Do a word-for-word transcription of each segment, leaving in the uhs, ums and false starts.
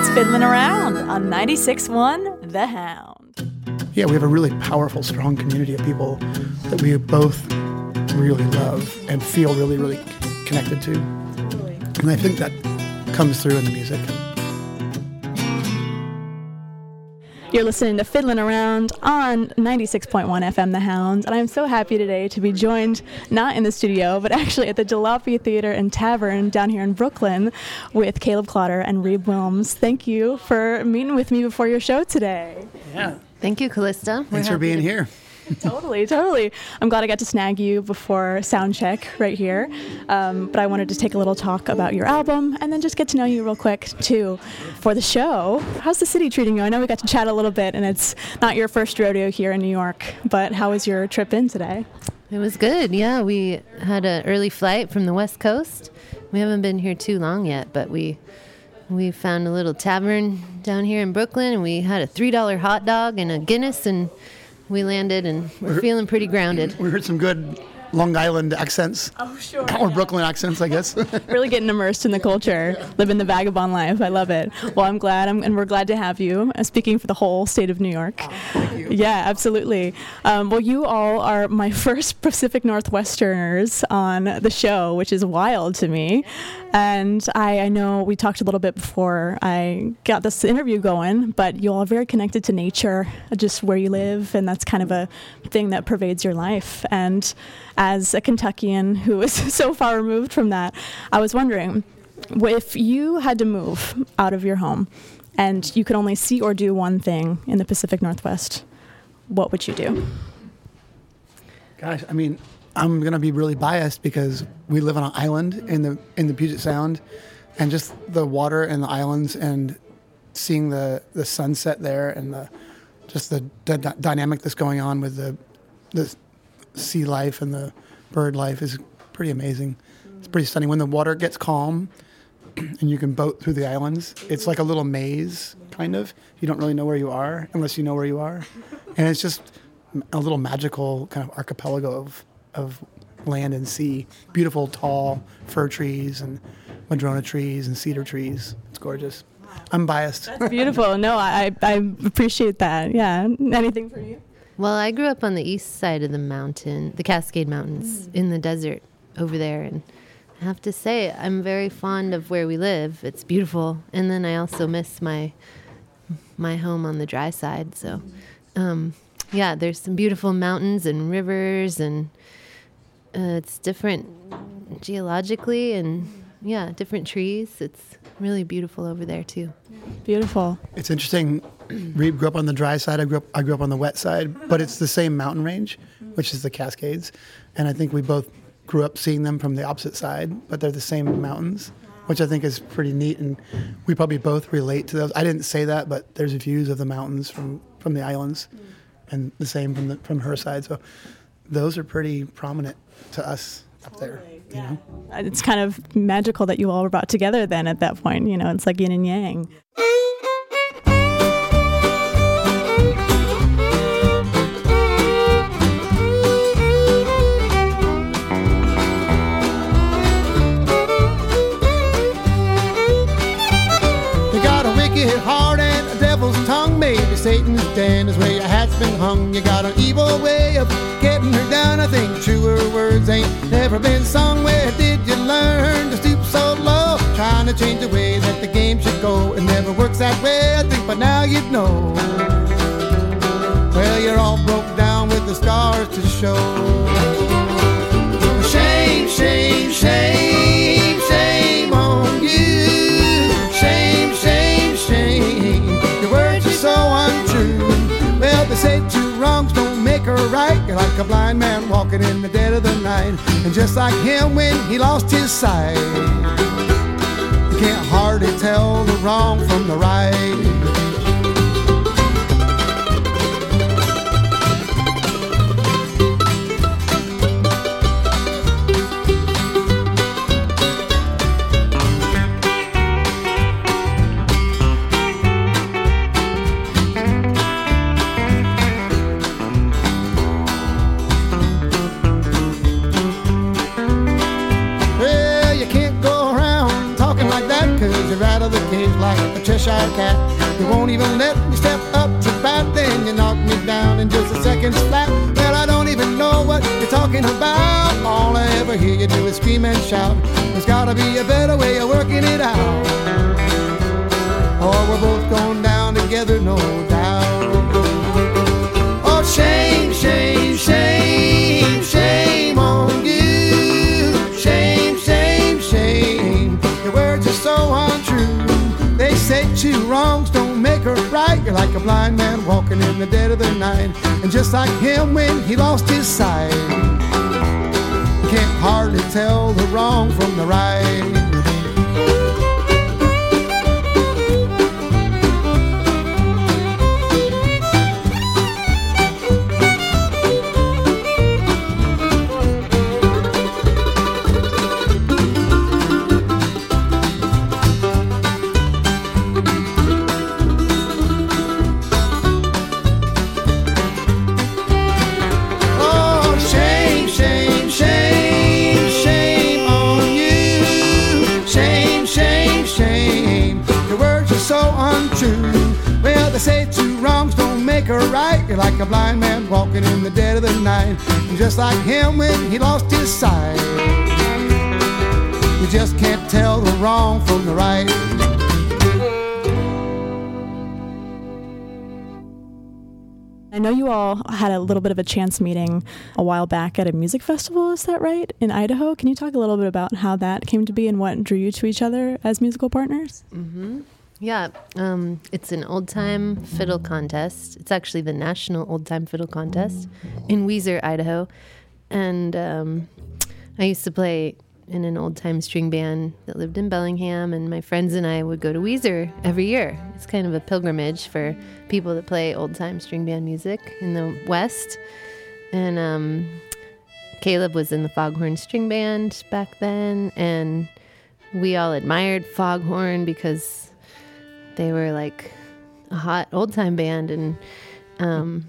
It's Fiddling Around on ninety-six point one The Hound. Yeah, we have a really powerful, strong community of people that we both really love and feel really, really connected to. Totally. And I think that comes through in the music. You're listening to Fiddling Around on ninety-six point one F M The Hound, and I'm so happy today to be joined, not in the studio, but actually at the Jalopy Theater and Tavern down here in Brooklyn with Caleb Clotter and Reeb Wilms. Thank you for meeting with me before your show today. Yeah. Thank you, Callista. Thanks for being here. Totally, totally. I'm glad I got to snag you before sound check right here. Um, but I wanted to take a little talk about your album and then just get to know you real quick, too, for the show. How's the city treating you? I know we got to chat a little bit, and it's not your first rodeo here in New York, but how was your trip in today? It was good, yeah. We had an early flight from the West Coast. We haven't been here too long yet, but we we found a little tavern down here in Brooklyn, and we had a three dollar hot dog and a Guinness, and we landed, and we're, we're feeling pretty grounded. We heard some good Long Island accents. Oh, sure. Or yeah. Brooklyn accents, I guess. Really getting immersed in the culture, living the vagabond life. I love it. Well, I'm glad, I'm, and we're glad to have you, uh, speaking for the whole state of New York. Oh, thank you. Yeah, absolutely. Um, well, you all are my first Pacific Northwesterners on the show, which is wild to me. And I, I know we talked a little bit before I got this interview going, but you all are very connected to nature, just where you live, and that's kind of a thing that pervades your life. And as a Kentuckian who is so far removed from that, I was wondering, if you had to move out of your home and you could only see or do one thing in the Pacific Northwest, what would you do? Gosh, I mean, I'm going to be really biased because we live on an island in the in the Puget Sound, and just the water and the islands and seeing the, the sunset there and the just the, the d- dynamic that's going on with the the sea life and the bird life is pretty amazing. It's pretty stunning. When the water gets calm and you can boat through the islands, it's like a little maze, kind of. You don't really know where you are unless you know where you are. And it's just a little magical kind of archipelago of of land and sea. Beautiful, tall fir trees and madrona trees and cedar trees. It's gorgeous. I'm biased. That's beautiful. No, I, I appreciate that. Yeah. Anything for you? Well, I grew up on the east side of the mountain, the Cascade Mountains, mm. in the desert over there. And I have to say, I'm very fond of where we live. It's beautiful. And then I also miss my my home on the dry side. So, um, yeah, there's some beautiful mountains and rivers, and uh, it's different geologically, and, yeah, different trees. It's really beautiful over there, too. Beautiful. It's interesting. Reeb grew up on the dry side. I grew up. I grew up on the wet side, but it's the same mountain range, which is the Cascades, and I think we both grew up seeing them from the opposite side, but they're the same mountains, which I think is pretty neat, and we probably both relate to those. I didn't say that, but there's views of the mountains from, from the islands, and the same from the, from her side. So those are pretty prominent to us up there. You know? It's kind of magical that you all were brought together then at that point. You know, it's like yin and yang. Heart and a devil's tongue. Maybe Satan's den is where your hat's been hung. You got an evil way of getting her done. I think truer words ain't never been sung. Where did you learn to stoop so low? Trying to change the way that the game should go. It never works that way, I think, but now you'd know. Well, you're all broke down with the scars to show. Shame, shame, shame, shame on you. Shame, shame, shame, your words are so untrue. Well, they say two wrongs don't make a right. You're like a blind man walking in the dead of the night, and just like him when he lost his sight, you can't hardly tell the wrong from the right. cause you're out of the cage like a Cheshire cat. You won't even let me step up to bat, then you knock me down in just a second flat. Well, I don't even know what you're talking about. All I ever hear you do is scream and shout. There's gotta be a better way of working it out, or we're both going down together, no doubt. Oh, shame, shame, shame, shame on you. Shame, shame, shame. Your words are so untrue. They say two wrongs don't make a right. You're like a blind man walking in the dead of the night, and just like him when he lost his sight, you can't hardly tell the wrong from the right. Say two wrongs don't make a right. You're like a blind man walking in the dead of the night, and just like him when he lost his sight, you just can't tell the wrong from the right. I know you all had a little bit of a chance meeting a while back at a music festival, is that right, in Idaho? Can you talk a little bit about how that came to be and what drew you to each other as musical partners? Mm-hmm. Yeah, um, it's an old-time fiddle contest. It's actually the National Old-Time Fiddle Contest in Weiser, Idaho. And um, I used to play in an old-time string band that lived in Bellingham, and my friends and I would go to Weiser every year. It's kind of a pilgrimage for people that play old-time string band music in the West. And um, Caleb was in the Foghorn String Band back then, and we all admired Foghorn because they were like a hot old time band. And um,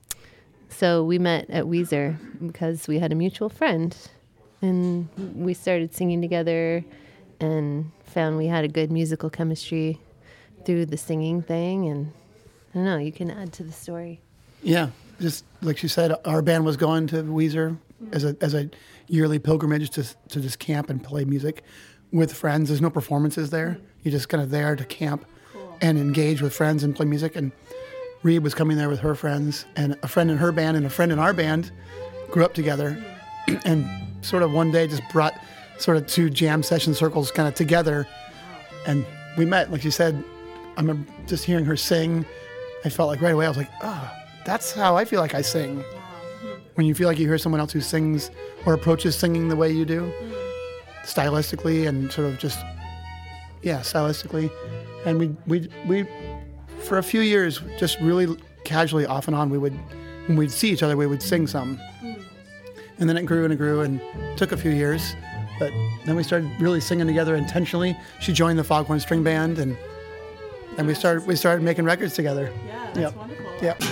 so we met at Weiser because we had a mutual friend, and we started singing together and found we had a good musical chemistry through the singing thing. And I don't know, you can add to the story. Yeah, just like she said, our band was going to Weiser as a as a yearly pilgrimage to to just camp and play music with friends. There's no performances there. You're just kind of there to camp and engage with friends and play music. And Reed was coming there with her friends, and a friend in her band and a friend in our band grew up together, and sort of one day just brought sort of two jam session circles kind of together. And we met, like you said. I remember just hearing her sing. I felt like right away, I was like, oh, that's how I feel like I sing. When you feel like you hear someone else who sings or approaches singing the way you do, stylistically and sort of just, yeah, stylistically. And we, we, we, for a few years, just really casually, off and on, we would, when we'd see each other, we would sing some. And then it grew and it grew and took a few years. But then we started really singing together intentionally. She joined the Foghorn String Band, and and we started we started making records together. Yeah, that's yep. wonderful. Yep.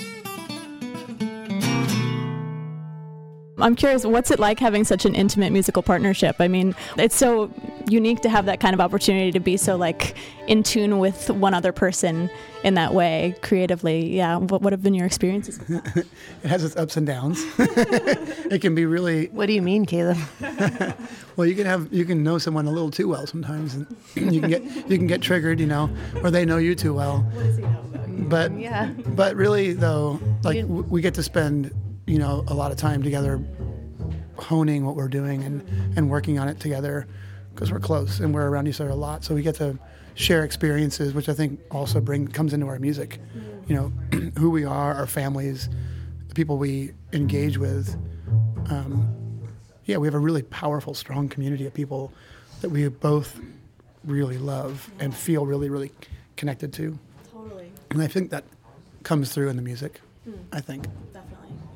I'm curious, what's it like having such an intimate musical partnership? I mean, it's so unique to have that kind of opportunity to be so like in tune with one other person in that way, creatively. Yeah, what, what have been your experiences? It has its ups and downs. It can be really. What do you mean, Caleb? Well, you can have you can know someone a little too well sometimes, and you can get you can get triggered, you know, or they know you too well. What does he know about you? But Yeah. but really though, like You- w- we get to spend, you know, a lot of time together honing what we're doing and, and working on it together because we're close and we're around each other a lot. So we get to share experiences, which I think also bring comes into our music. You know, who we are, our families, the people we engage with. Um, yeah, we have a really powerful, strong community of people that we both really love and feel really, really connected to. Totally. And I think that comes through in the music, I think. Definitely.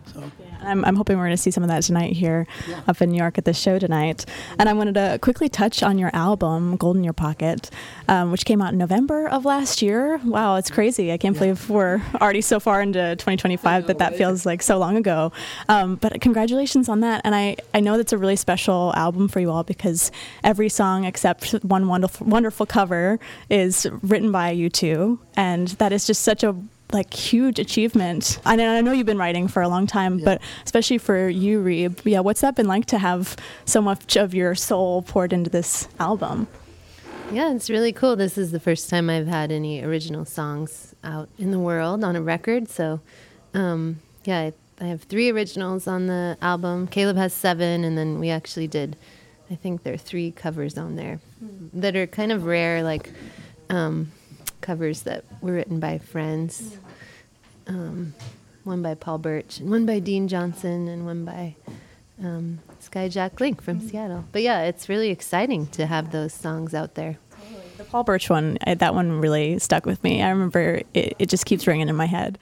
So Yeah, I'm, I'm hoping we're going to see some of that tonight here Yeah. up in New York at the show tonight. And I wanted to quickly touch on your album, Gold in Your Pocket, um, which came out in November of last year. Wow, it's crazy. I can't Yeah. believe we're already so far into twenty twenty-five that that feels like so long ago. Um, but congratulations on that. And I, I know that's a really special album for you all because every song except one wonderful, wonderful cover is written by you two. And that is just such a like huge achievement. I know, I know you've been writing for a long time, Yeah. but especially for you, Reeb, yeah, what's that been like to have so much of your soul poured into this album? Yeah, it's really cool. This is the first time I've had any original songs out in the world on a record. So, um, yeah, I, I have three originals on the album. Caleb has seven, and then we actually did, I think there are three covers on there mm. that are kind of rare, like um, covers that were written by friends. Um, one by Paul Birch, and one by Dean Johnson, and one by um, Skyjack Link from Seattle. But yeah, it's really exciting to have those songs out there. The Paul Birch one, I, that one really stuck with me. I remember it, it just keeps ringing in my head.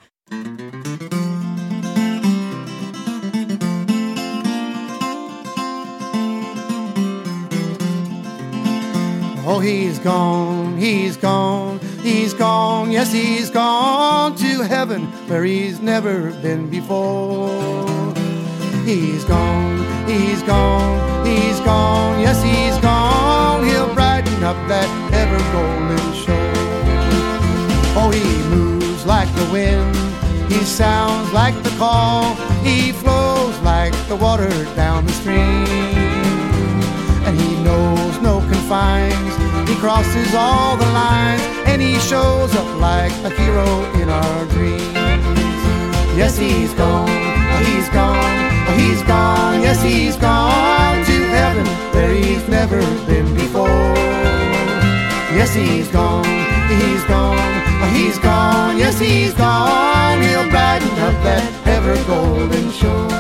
Oh, he's gone, he's gone, he's gone, yes, he's gone to heaven where he's never been before. He's gone, he's gone, he's gone, yes, he's gone. He'll brighten up that ever golden shore. Oh, he moves like the wind, he sounds like the call, he flows like the water down the stream. And he knows no confines, he crosses all the lines, and he shows up like a hero in our dreams. Yes, he's gone, oh, he's gone, oh, he's gone, yes, he's gone to heaven where he's never been before. Yes, he's gone, he's gone, oh, he's gone, yes, he's gone. He'll brighten up that ever golden shore.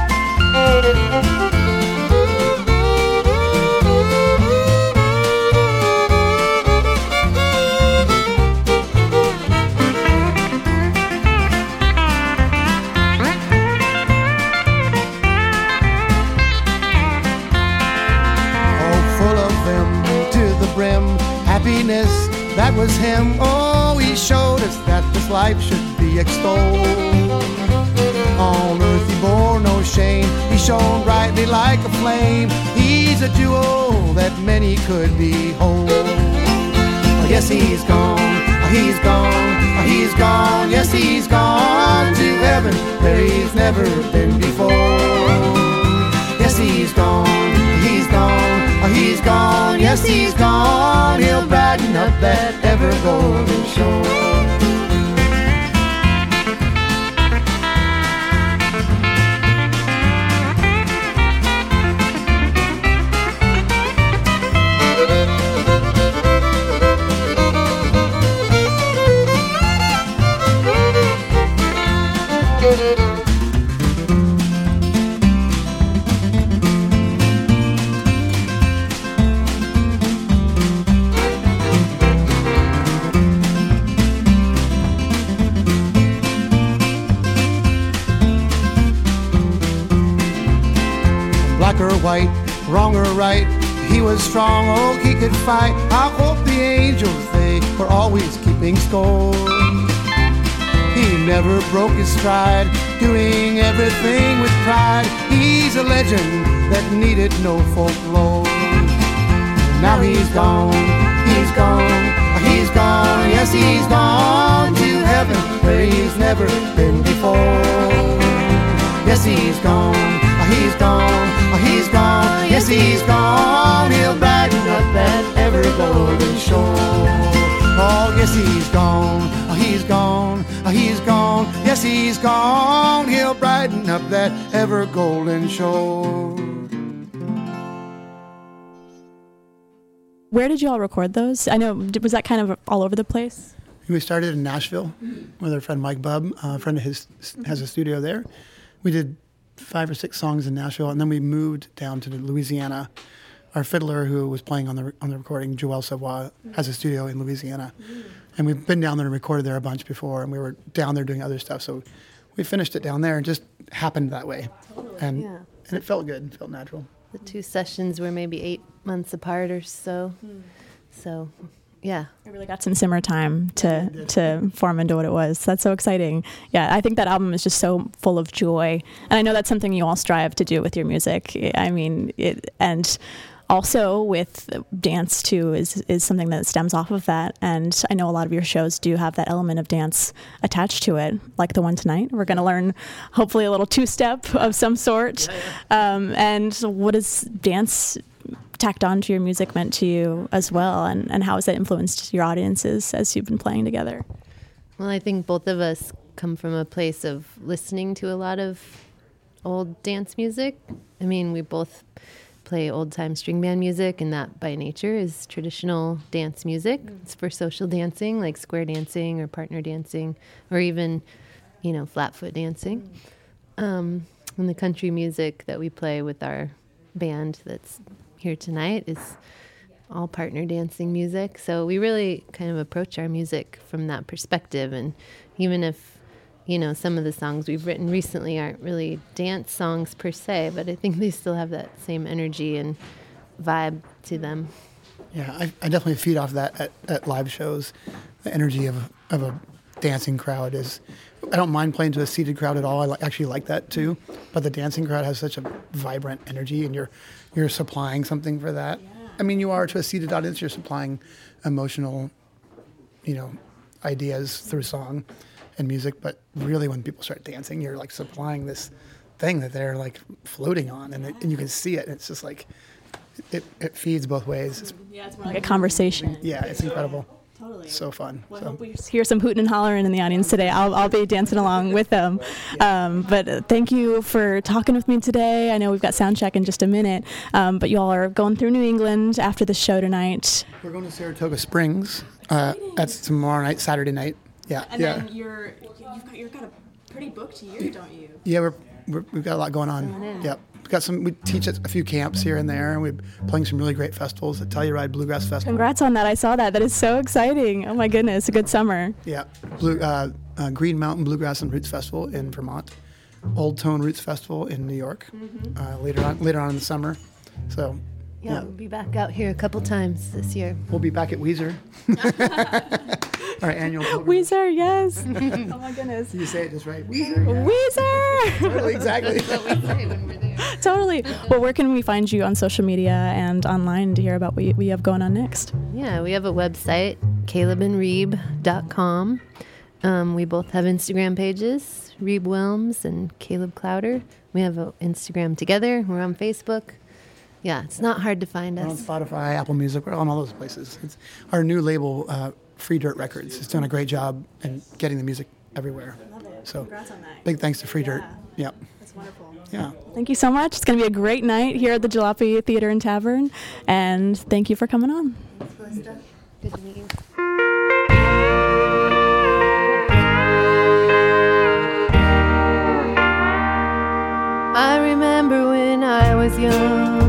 Happiness, that was him. Oh, he showed us that this life should be extolled. On earth he bore no shame, he shone brightly like a flame. He's a jewel that many could behold. Oh, yes, he's gone, oh, he's gone, oh, he's gone, yes, he's gone to heaven where he's never been before. Yes, he's gone, he's gone, oh, he's gone, yes, he's gone. He'll brighten up that ever golden shore. White, wrong or right, he was strong, oh, he could fight. I hope the angels, they were always keeping score. He never broke his stride, doing everything with pride. He's a legend that needed no folklore. Now he's gone, he's gone, he's gone, yes, he's gone to heaven where he's never been before. Yes, he's gone, he's gone, he's gone, yes, he's gone. He'll brighten up that ever golden shore. Oh, yes, he's gone, he's gone, he's gone, yes, he's gone. He'll brighten up that ever golden shore. Where did you all record those? I know, was that kind of all over the place? We started in Nashville with our friend Mike Bubb. A friend of his has a studio there. We did five or six songs in Nashville, and then we moved down to Louisiana. Our fiddler who was playing on the on the recording, Joel Savoy, has a studio in Louisiana. And we've been down there and recorded there a bunch before, and we were down there doing other stuff, so we finished it down there and just happened that way. And, Yeah. and it felt good. It felt natural. The two sessions were maybe eight months apart or so. So, yeah. It really got some simmer time to to form into what it was. That's so exciting. Yeah, I think that album is just so full of joy, and I know that's something you all strive to do with your music. I mean, it, and also with dance too is is something that stems off of that. And I know a lot of your shows do have that element of dance attached to it, like the one tonight. We're going to learn hopefully a little two-step of some sort. Yeah, yeah. Um, and what is dance tacked onto your music meant to you as well, and, and how has that influenced your audiences as you've been playing together? Well, I think both of us come from a place of listening to a lot of old dance music. I mean, we both play old-time string band music, and that by nature is traditional dance music. Mm. It's for social dancing, like square dancing or partner dancing, or even, you know, flat foot dancing. Mm. Um, and the country music that we play with our band that's here tonight is all partner dancing music. So we really kind of approach our music from that perspective. And even if, you know, some of the songs we've written recently aren't really dance songs per se, but I think they still have that same energy and vibe to them. Yeah, I, I definitely feed off that at, at live shows. The energy of, of a dancing crowd is, I don't mind playing to a seated crowd at all. I li- actually like that too. But the dancing crowd has such a vibrant energy, and you're you're supplying something for that. Yeah. I mean, you are to a seated audience, you're supplying emotional, you know, ideas through song and music. But really, when people start dancing, you're like supplying this thing that they're like floating on, and, it, and you can see it. And it's just like, it, it feeds both ways. It's, yeah, it's more like a conversation. Yeah, it's incredible. Totally. So fun. Well, so. I hope we hear some hooting and hollering in the audience today. I'll, I'll be dancing along with them. Um, but uh, thank you for talking with me today. I know we've got sound check in just a minute, um, but you all are going through New England after the show tonight. We're going to Saratoga Springs. Uh, that's tomorrow night, Saturday night. Yeah. And yeah. then you're you've got you've got a pretty booked year, don't you? Yeah, we're, we're we've got a lot going on. Yep. We've got some. We teach at a few camps here and there, and we're playing some really great festivals. The Telluride Bluegrass Festival. Congrats on that! I saw that. That is so exciting. Oh my goodness, a good summer. Yeah. Blue, uh, uh, Green Mountain Bluegrass and Roots Festival in Vermont. Old Tone Roots Festival in New York. Mm-hmm. Uh, later on, later on in the summer. So. Yeah, yeah, we'll be back out here a couple times this year. We'll be back at Weezer. Our annual program. Weezer, yes. Oh my goodness. You say it just right. Weezer. Yeah. Weezer. Totally, exactly. That's what we say when we're there. Totally. Well, where can we find you on social media and online to hear about what we have going on next? Yeah, we have a website, caleb and reeb dot com. Um, we both have Instagram pages, Reeb Wilms and Caleb Clowder. We have an Instagram together. We're on Facebook. Yeah, it's not hard to find We're us. on Spotify, Apple Music, we're on all those places. It's our new label, uh, Free Dirt Records, has done a great job in getting the music everywhere. Love it. So, congrats on that. Big thanks to Free Dirt. Yeah. Yep. That's wonderful. Yeah. Thank you so much. It's going to be a great night here at the Jalopy Theater and Tavern, and thank you for coming on. Good to meet you. I remember when I was young,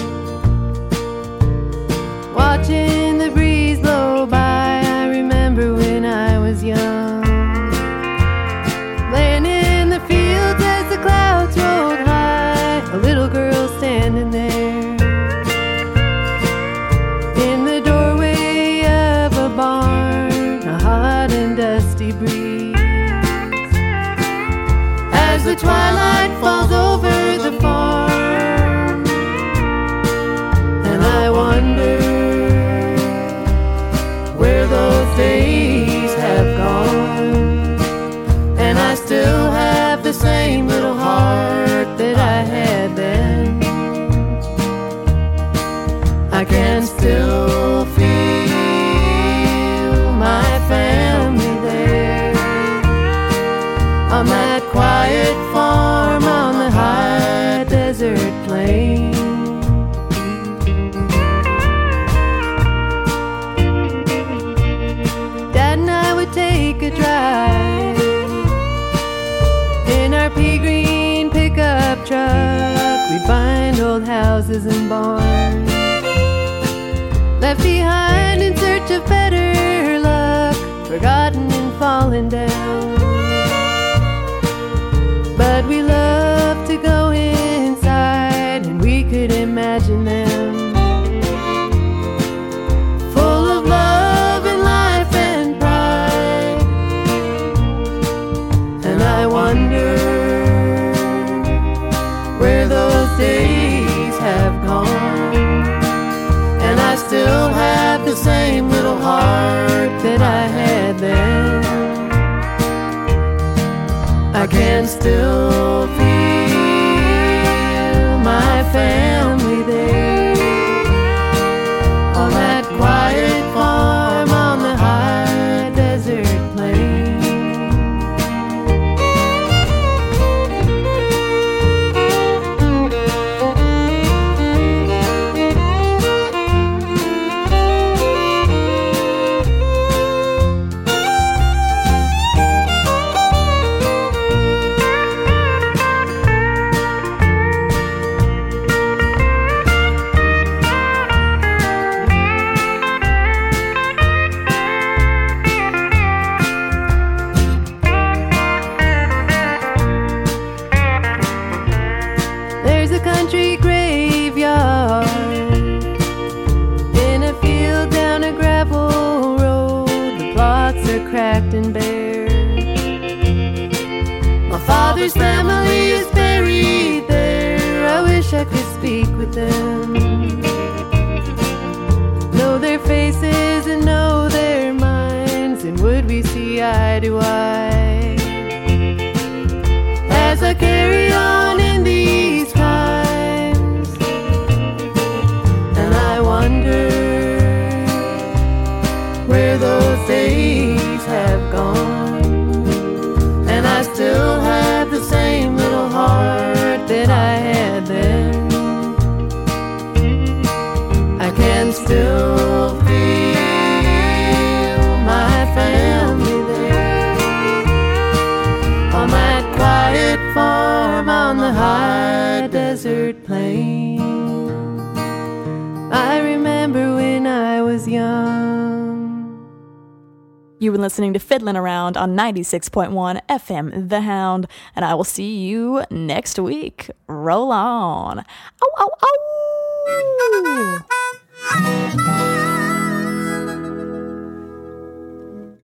watching the breeze blow by. I remember when I was young, laying in the fields as the clouds rolled high, a little girl standing there in the doorway of a barn, a hot and dusty breeze. As the twilight falls over the farm, and I wonder where those days have gone. And I still have the same little heart that I had then. I can still feel my family there on that quiet farm on the high desert plain. Dad and I would take a drive in our pea green pickup truck. We'd find old houses and barns left behind in search of better luck, forgotten and fallen down. I can still feel my family there on that quiet farm on the high desert plain. There's a country graveyard in a field down a gravel road. The plots are cracked and bare. My father's family is buried there. I wish I could speak with them, know their faces and know their minds, and would we see eye to eye as I carry on in these times. And I wonder where those days have gone, and I still have the same little heart that I had then. I can still feel my family there on that quiet farm on the high desert plain. I remember when I was young. You've been listening to Fiddlin' Around on ninety-six point one F M The Hound, and I will see you next week. Roll on. Ow, ow, ow!